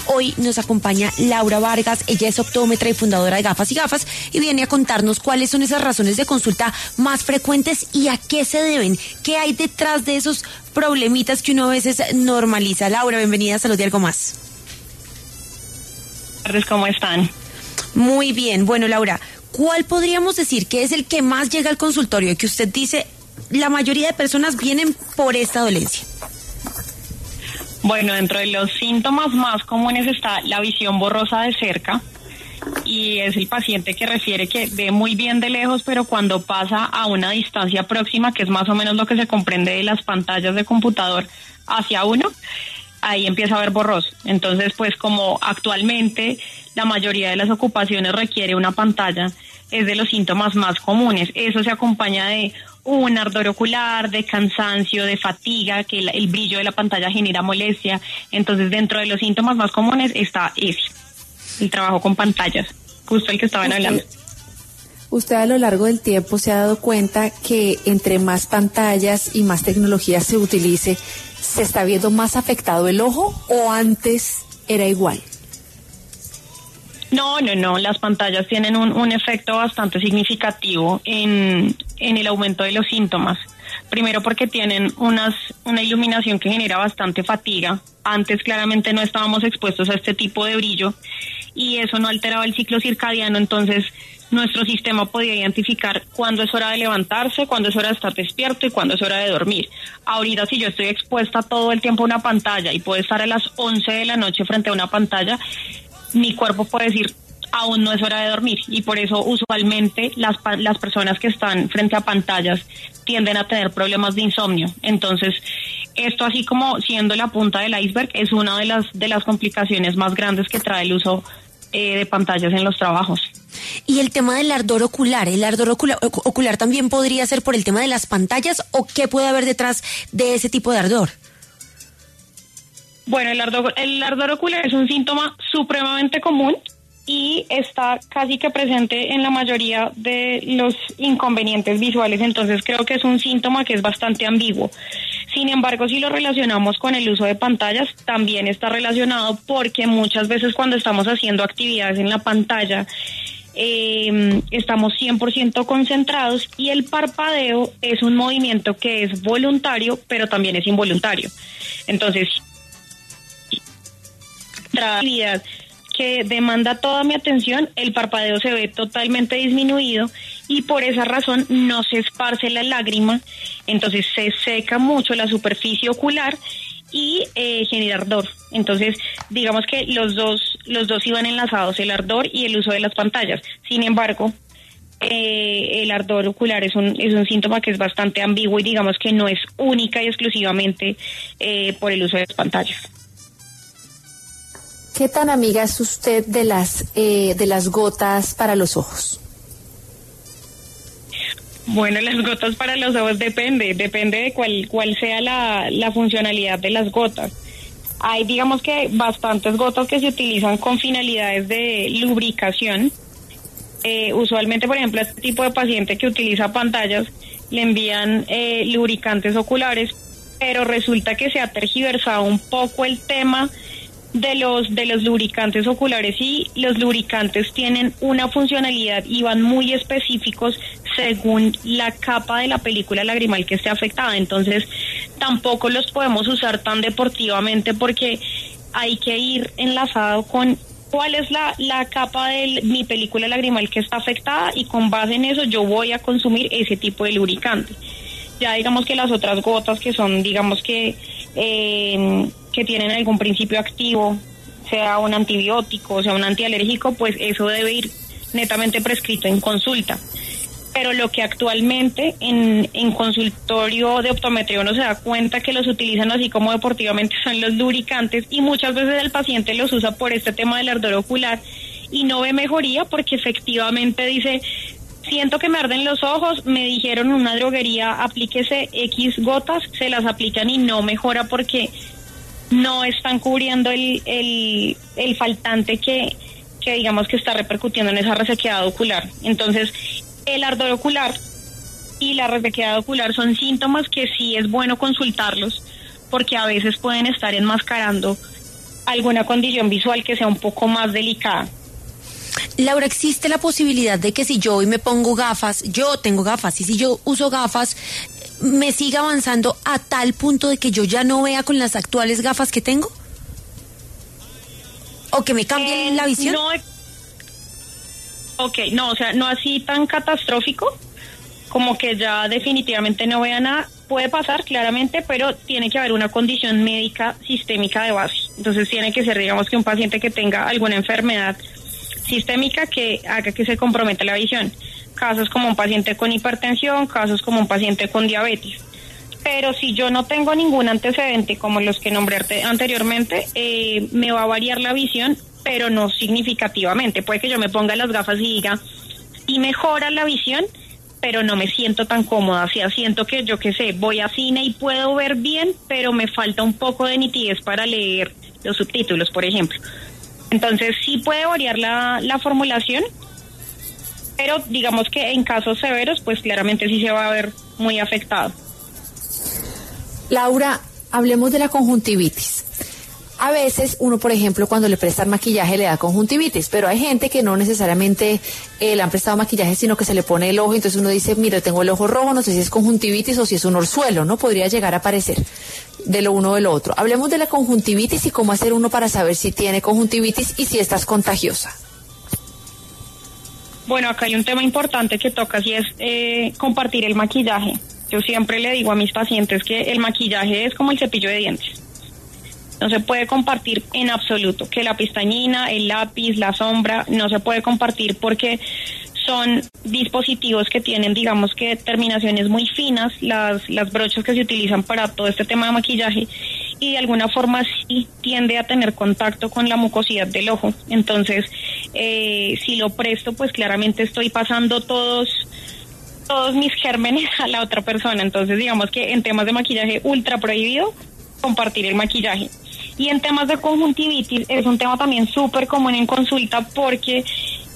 Hoy nos acompaña Laura Vargas, ella es optómetra y fundadora de Gafas y Gafas y viene a contarnos cuáles son esas razones de consulta más frecuentes y a qué se deben, qué hay detrás de esos problemitas que uno a veces normaliza. Laura, bienvenida a Salud y Algo Más. Buenas tardes, ¿cómo están? Muy bien. Bueno, Laura, ¿cuál podríamos decir que es el que más llega al consultorio y que usted dice la mayoría de personas vienen por esta dolencia? Bueno, dentro de los síntomas más comunes está la visión borrosa de cerca, y es el paciente que refiere que ve muy bien de lejos, pero cuando pasa a una distancia próxima, que es más o menos lo que se comprende de las pantallas de computador hacia uno, ahí empieza a ver borroso. Entonces, pues como actualmente la mayoría de las ocupaciones requiere una pantalla, es de los síntomas más comunes. Eso se acompaña de un ardor ocular, de cansancio, de fatiga, que el brillo de la pantalla genera molestia. Entonces, dentro de los síntomas más comunes está ese, el trabajo con pantallas, justo el que estaban hablando. ¿Usted a lo largo del tiempo se ha dado cuenta que entre más pantallas y más tecnología se utilice, se está viendo más afectado el ojo o antes era igual? No, las pantallas tienen un efecto bastante significativo en el aumento de los síntomas. Primero porque tienen una iluminación que genera bastante fatiga. Antes claramente no estábamos expuestos a este tipo de brillo y eso no alteraba el ciclo circadiano, entonces nuestro sistema podía identificar cuándo es hora de levantarse, cuándo es hora de estar despierto y cuándo es hora de dormir. Ahorita, si yo estoy expuesta todo el tiempo a una pantalla y puedo estar a las 11 de la noche frente a una pantalla, mi cuerpo puede decir, aún no es hora de dormir, y por eso usualmente las personas que están frente a pantallas tienden a tener problemas de insomnio. Entonces, esto, así como siendo la punta del iceberg, es una de las complicaciones más grandes que trae el uso de pantallas en los trabajos. Y el tema del ardor ocular, ¿ocular también podría ser por el tema de las pantallas o qué puede haber detrás de ese tipo de ardor? Bueno, el ardor ocular es un síntoma supremamente común y está casi que presente en la mayoría de los inconvenientes visuales, entonces creo que es un síntoma que es bastante ambiguo. Sin embargo, si lo relacionamos con el uso de pantallas, también está relacionado porque muchas veces cuando estamos haciendo actividades en la pantalla, estamos 100% concentrados y el parpadeo es un movimiento que es voluntario, pero también es involuntario. Entonces, otra actividad que demanda toda mi atención, el parpadeo se ve totalmente disminuido y por esa razón no se esparce la lágrima, entonces se seca mucho la superficie ocular y genera ardor. Entonces, digamos que los dos iban enlazados, el ardor y el uso de las pantallas. Sin embargo, el ardor ocular es un síntoma que es bastante ambiguo y digamos que no es única y exclusivamente por el uso de las pantallas. ¿Qué tan amiga es usted de las gotas para los ojos? Bueno, las gotas para los ojos depende de cuál sea la funcionalidad de las gotas. Hay, digamos que bastantes gotas que se utilizan con finalidades de lubricación. Usualmente, por ejemplo, a este tipo de paciente que utiliza pantallas le envían lubricantes oculares, pero resulta que se ha tergiversado un poco el tema de los lubricantes oculares, y los lubricantes tienen una funcionalidad y van muy específicos según la capa de la película lagrimal que esté afectada. Entonces tampoco los podemos usar tan deportivamente porque hay que ir enlazado con cuál es la capa de mi película lagrimal que está afectada y con base en eso yo voy a consumir ese tipo de lubricante. Ya digamos que las otras gotas que son, digamos que tienen algún principio activo, sea un antibiótico, sea un antialérgico, pues eso debe ir netamente prescrito en consulta. Pero lo que actualmente en consultorio de optometría uno se da cuenta que los utilizan así como deportivamente son los lubricantes, y muchas veces el paciente los usa por este tema del ardor ocular y no ve mejoría porque efectivamente dice: siento que me arden los ojos, me dijeron en una droguería aplíquese X gotas, se las aplican y no mejora porque no están cubriendo el faltante que digamos que está repercutiendo en esa resequedad ocular. Entonces, el ardor ocular y la resequedad ocular son síntomas que sí es bueno consultarlos porque a veces pueden estar enmascarando alguna condición visual que sea un poco más delicada. Laura, ¿existe la posibilidad de que si yo hoy me pongo gafas, yo tengo gafas, y si yo uso gafas, me siga avanzando a tal punto de que yo ya no vea con las actuales gafas que tengo? ¿O que me cambie la visión? No, o sea, no así tan catastrófico, como que ya definitivamente no vea nada. Puede pasar, claramente, pero tiene que haber una condición médica sistémica de base. Entonces tiene que ser, digamos, que un paciente que tenga alguna enfermedad sistémica que haga que se comprometa la visión. Casos como un paciente con hipertensión, casos como un paciente con diabetes. Pero si yo no tengo ningún antecedente como los que nombré anteriormente, me va a variar la visión, pero no significativamente. Puede que yo me ponga las gafas y diga, y mejora la visión, pero no me siento tan cómoda. O sea, siento que, yo qué sé, voy a cine y puedo ver bien, pero me falta un poco de nitidez para leer los subtítulos, por ejemplo. Entonces sí puede variar la formulación, pero digamos que en casos severos, pues claramente sí se va a ver muy afectado. Laura, hablemos de la conjuntivitis. A veces uno, por ejemplo, cuando le prestan maquillaje le da conjuntivitis, pero hay gente que no necesariamente le han prestado maquillaje, sino que se le pone el ojo, entonces uno dice, mira, tengo el ojo rojo, no sé si es conjuntivitis o si es un orzuelo, ¿no? Podría llegar a aparecer de lo uno o de lo otro. Hablemos de la conjuntivitis y cómo hacer uno para saber si tiene conjuntivitis y si esta es contagiosa. Bueno, acá hay un tema importante que toca, y es compartir el maquillaje. Yo siempre le digo a mis pacientes que el maquillaje es como el cepillo de dientes. No se puede compartir en absoluto, que la pestañina, el lápiz, la sombra, no se puede compartir porque son dispositivos que tienen, digamos que terminaciones muy finas, las brochas que se utilizan para todo este tema de maquillaje, y de alguna forma sí tiende a tener contacto con la mucosidad del ojo. Entonces, si lo presto, pues claramente estoy pasando todos mis gérmenes a la otra persona. Entonces, digamos que en temas de maquillaje ultra prohibido compartir el maquillaje. Y en temas de conjuntivitis es un tema también súper común en consulta porque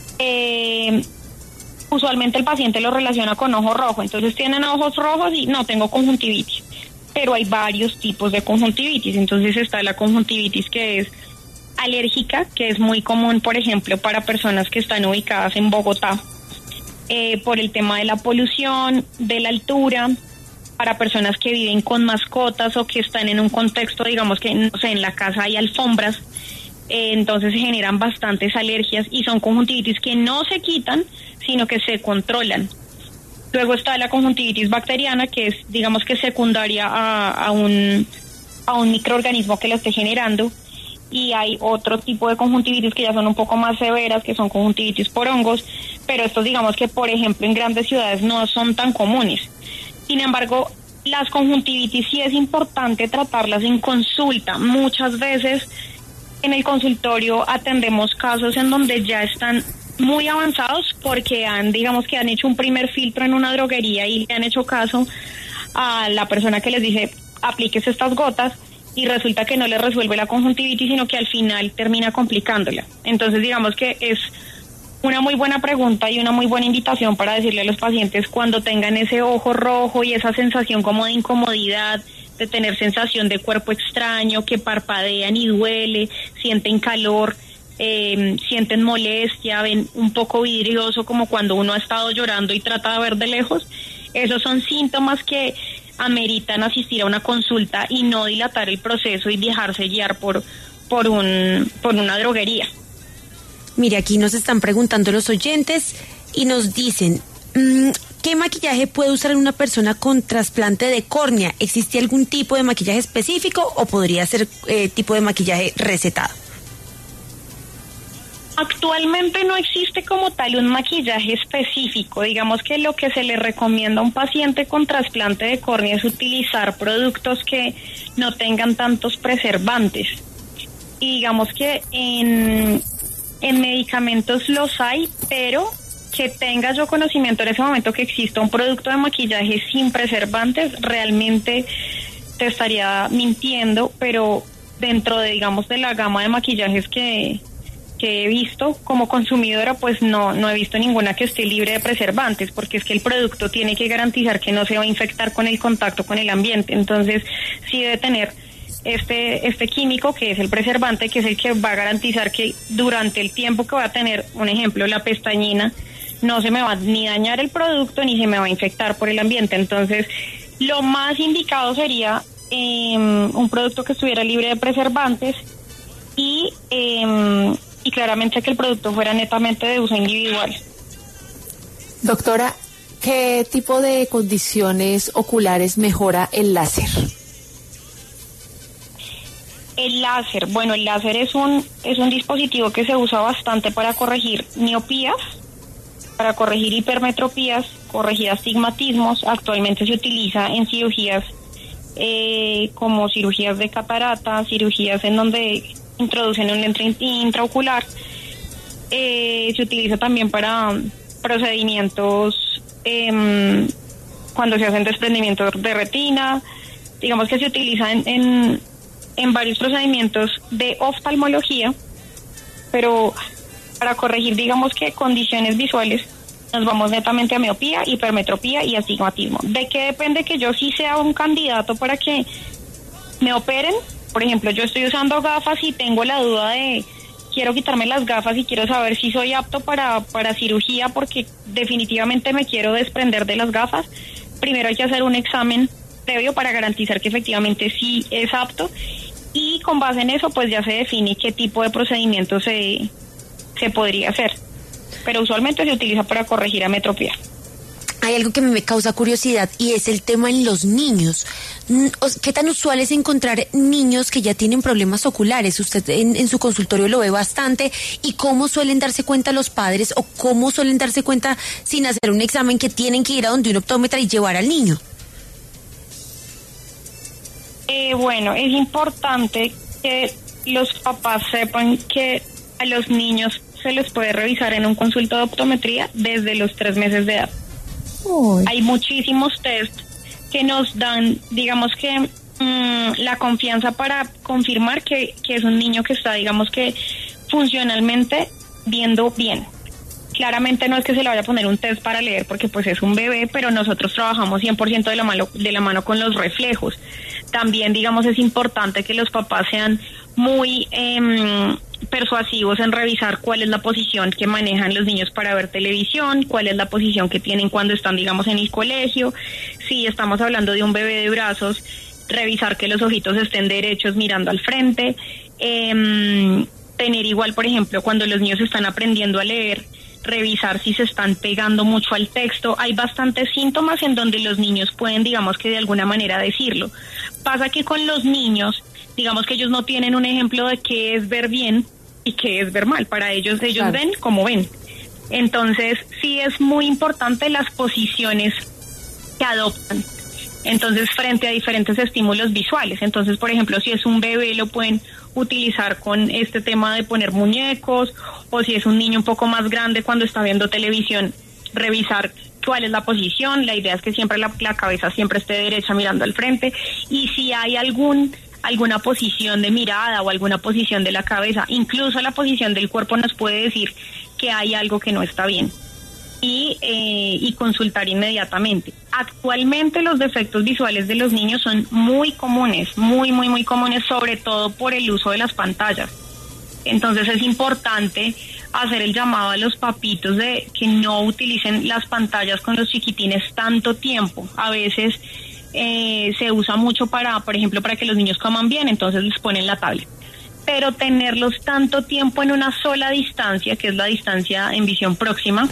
usualmente el paciente lo relaciona con ojo rojo. Entonces tienen ojos rojos y no, tengo conjuntivitis. Pero hay varios tipos de conjuntivitis. Entonces está la conjuntivitis que es alérgica, que es muy común, por ejemplo, para personas que están ubicadas en Bogotá, por el tema de la polución, de la altura, para personas que viven con mascotas o que están en un contexto, digamos que, no sé, en la casa hay alfombras, entonces se generan bastantes alergias y son conjuntivitis que no se quitan, sino que se controlan. Luego está la conjuntivitis bacteriana, que es, digamos que secundaria a un microorganismo que la esté generando, y hay otro tipo de conjuntivitis que ya son un poco más severas, que son conjuntivitis por hongos, pero estos, digamos que, por ejemplo, en grandes ciudades no son tan comunes. Sin embargo, las conjuntivitis sí es importante tratarlas en consulta. Muchas veces en el consultorio atendemos casos en donde ya están muy avanzados porque han hecho un primer filtro en una droguería y le han hecho caso a la persona que les dice, aplíquese estas gotas, y resulta que no le resuelve la conjuntivitis, sino que al final termina complicándola. Entonces, digamos que es una muy buena pregunta y una muy buena invitación para decirle a los pacientes cuando tengan ese ojo rojo y esa sensación como de incomodidad, de tener sensación de cuerpo extraño, que parpadean y duele, sienten calor, sienten molestia, ven un poco vidrioso como cuando uno ha estado llorando y trata de ver de lejos. Esos son síntomas que ameritan asistir a una consulta y no dilatar el proceso y dejarse guiar por una droguería. Mire, aquí nos están preguntando los oyentes y nos dicen, ¿qué maquillaje puede usar una persona con trasplante de córnea? ¿Existe algún tipo de maquillaje específico o podría ser tipo de maquillaje recetado? Actualmente no existe como tal un maquillaje específico. Digamos que lo que se le recomienda a un paciente con trasplante de córnea es utilizar productos que no tengan tantos preservantes. Y digamos que en medicamentos los hay, pero que tenga yo conocimiento en ese momento que exista un producto de maquillaje sin preservantes, realmente te estaría mintiendo, pero dentro de, digamos, de la gama de maquillajes que he visto como consumidora, pues no he visto ninguna que esté libre de preservantes, porque es que el producto tiene que garantizar que no se va a infectar con el contacto con el ambiente. Entonces sí debe tener este químico que es el preservante, que es el que va a garantizar que durante el tiempo que va a tener, un ejemplo, la pestañina, no se me va ni dañar el producto ni se me va a infectar por el ambiente. Entonces, lo más indicado sería un producto que estuviera libre de preservantes y claramente que el producto fuera netamente de uso individual. Doctora, ¿qué tipo de condiciones oculares mejora el láser? El láser, bueno, el láser es un dispositivo que se usa bastante para corregir miopías, para corregir hipermetropías, corregir astigmatismos. Actualmente se utiliza en cirugías como cirugías de catarata, cirugías en donde introducen un lente intraocular. Se utiliza también para procedimientos cuando se hacen desprendimientos de retina. Digamos que se utiliza en varios procedimientos de oftalmología, pero para corregir, digamos que condiciones visuales, nos vamos netamente a miopía, hipermetropía y astigmatismo. ¿De qué depende que yo sí sea un candidato para que me operen? Por ejemplo, yo estoy usando gafas y tengo la duda de quiero quitarme las gafas y quiero saber si soy apto para cirugía, porque definitivamente me quiero desprender de las gafas. Primero hay que hacer un examen previo para garantizar que efectivamente sí es apto, y con base en eso pues ya se define qué tipo de procedimiento se podría hacer, pero usualmente se utiliza para corregir ametropía. Hay algo que me causa curiosidad y es el tema en los niños. ¿Qué tan usual es encontrar niños que ya tienen problemas oculares? Usted en su consultorio lo ve bastante. ¿Y cómo suelen darse cuenta los padres o cómo suelen darse cuenta sin hacer un examen que tienen que ir a donde un optómetra y llevar al niño? Bueno, es importante que los papás sepan que a los niños se les puede revisar en un consulto de optometría desde los 3 meses de edad. Uy. Hay muchísimos test que nos dan, digamos que la confianza para confirmar que es un niño que está, digamos que funcionalmente viendo bien. Claramente no es que se le vaya a poner un test para leer porque pues es un bebé, pero nosotros trabajamos 100% de la mano con los reflejos. También, digamos, es importante que los papás sean muy persuasivos en revisar cuál es la posición que manejan los niños para ver televisión, cuál es la posición que tienen cuando están, digamos, en el colegio. Si estamos hablando de un bebé de brazos, revisar que los ojitos estén derechos mirando al frente. Tener igual, por ejemplo, cuando los niños están aprendiendo a leer, revisar si se están pegando mucho al texto. Hay bastantes síntomas en donde los niños pueden, digamos que de alguna manera decirlo. Pasa que con los niños, digamos que ellos no tienen un ejemplo de qué es ver bien y qué es ver mal. Para ellos claro, ven como ven. Entonces, sí es muy importante las posiciones que adoptan. Entonces, frente a diferentes estímulos visuales. Entonces, por ejemplo, si es un bebé, lo pueden utilizar con este tema de poner muñecos, o si es un niño un poco más grande cuando está viendo televisión, revisar cuál es la posición. La idea es que siempre la cabeza siempre esté derecha mirando al frente, y si hay alguna posición de mirada o alguna posición de la cabeza, incluso la posición del cuerpo nos puede decir que hay algo que no está bien. Y consultar inmediatamente. Actualmente los defectos visuales de los niños son muy comunes, muy comunes, sobre todo por el uso de las pantallas. Entonces es importante hacer el llamado a los papitos de que no utilicen las pantallas con los chiquitines tanto tiempo. A veces se usa mucho para, por ejemplo, para que los niños coman bien, entonces les ponen la tablet. Pero tenerlos tanto tiempo en una sola distancia, que es la distancia en visión próxima,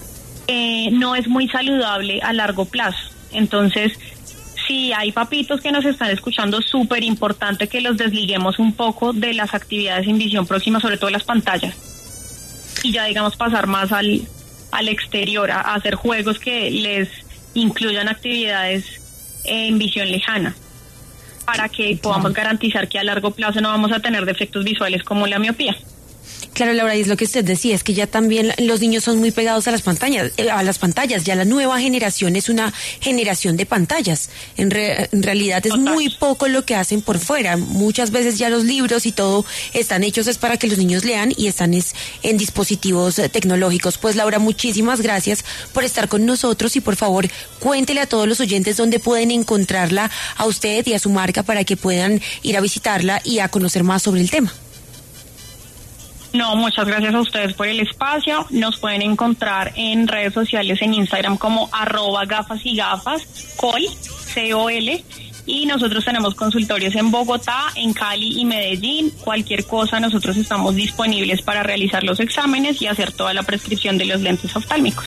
no es muy saludable a largo plazo. Entonces, si hay papitos que nos están escuchando, súper importante que los desliguemos un poco de las actividades en visión próxima, sobre todo las pantallas, y ya digamos pasar más al exterior, a hacer juegos que les incluyan actividades en visión lejana, para que podamos garantizar que a largo plazo no vamos a tener defectos visuales como la miopía. Claro, Laura, y es lo que usted decía, es que ya también los niños son muy pegados a las pantallas, ya la nueva generación es una generación de pantallas. En realidad es muy poco lo que hacen por fuera. Muchas veces ya los libros y todo están hechos es para que los niños lean y están en dispositivos tecnológicos. Pues Laura, muchísimas gracias por estar con nosotros y por favor cuéntele a todos los oyentes dónde pueden encontrarla a usted y a su marca para que puedan ir a visitarla y a conocer más sobre el tema. No, muchas gracias a ustedes por el espacio. Nos pueden encontrar en redes sociales, en Instagram como @gafasigafas, col, C-O-L, y nosotros tenemos consultorios en Bogotá, en Cali y Medellín. Cualquier cosa, nosotros estamos disponibles para realizar los exámenes y hacer toda la prescripción de los lentes oftálmicos.